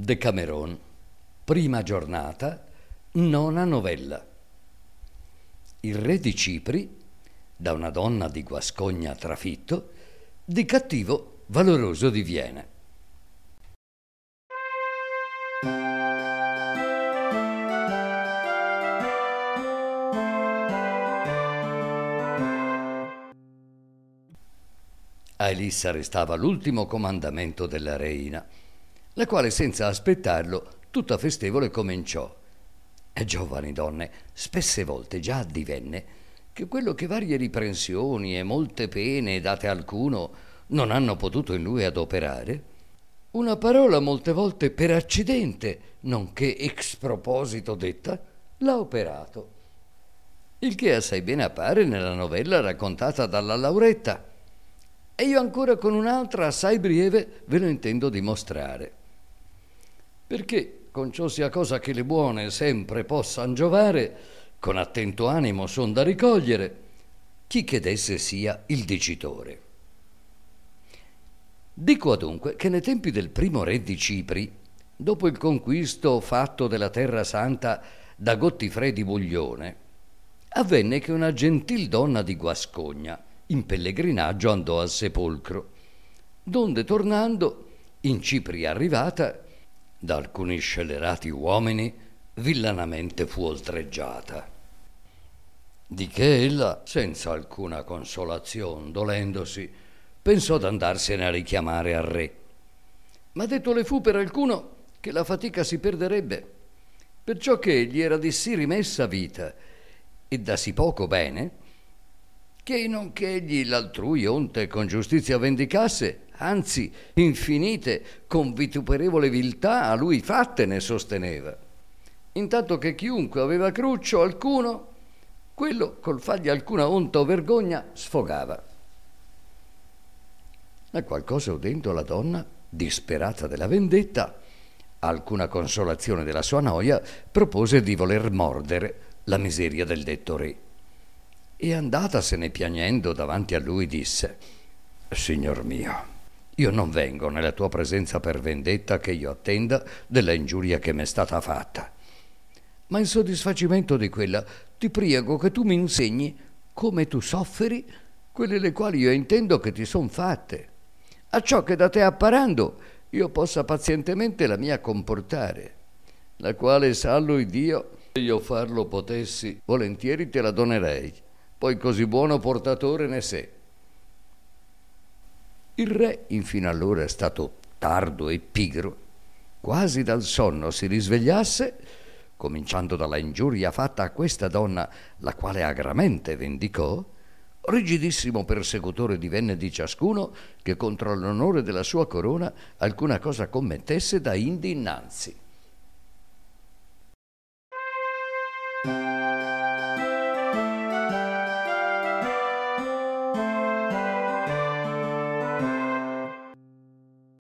Decameron, prima giornata, nona novella. Il re di Cipri, da una donna di Guascogna trafitto, di cattivo valoroso diviene. A Elissa restava l'ultimo comandamento della reina, la quale senza aspettarlo tutta festevole cominciò. E giovani donne, spesse volte già addivenne che quello che varie riprensioni e molte pene date a alcuno non hanno potuto in lui adoperare, una parola molte volte per accidente, nonché ex proposito detta, l'ha operato. Il che assai bene appare nella novella raccontata dalla Lauretta, e io ancora con un'altra assai breve ve lo intendo dimostrare. Perché, con ciò sia cosa che le buone sempre possan giovare, con attento animo son da ricogliere, chi che d'esse sia il dicitore. Dico adunque che nei tempi del primo re di Cipri, dopo il conquisto fatto della terra santa da Gottifredi Buglione, avvenne che una gentil donna di Guascogna in pellegrinaggio andò al sepolcro, donde tornando, in Cipri arrivata, da alcuni scellerati uomini villanamente fu oltreggiata. Di che ella, senza alcuna consolazione, dolendosi, pensò d'andarsene a richiamare al re. Ma detto le fu per alcuno che la fatica si perderebbe, perciò che gli era di sì rimessa vita e da sì poco bene, che non che egli l'altrui onte con giustizia vendicasse, anzi infinite con vituperevole viltà a lui fatte ne sosteneva, intanto che chiunque aveva cruccio alcuno, quello col fargli alcuna onta o vergogna sfogava. La qual cosa udendo la donna, disperata della vendetta, alcuna consolazione della sua noia, propose di voler mordere la miseria del detto re. E andatasene piagnendo davanti a lui disse: Signor mio, io non vengo nella tua presenza per vendetta che io attenda della ingiuria che m'è stata fatta, ma in soddisfacimento di quella ti prego che tu mi insegni come tu sofferi quelle le quali io intendo che ti son fatte, acciò che da te apparando io possa pazientemente la mia comportare, la quale sallo Dio, se io farlo potessi, volentieri te la donerei, poi così buono portatore ne sé. Il re infino allora è stato tardo e pigro, quasi dal sonno si risvegliasse, cominciando dalla ingiuria fatta a questa donna, la quale agramente vendicò, rigidissimo persecutore divenne di ciascuno che contro l'onore della sua corona alcuna cosa commettesse da indi innanzi.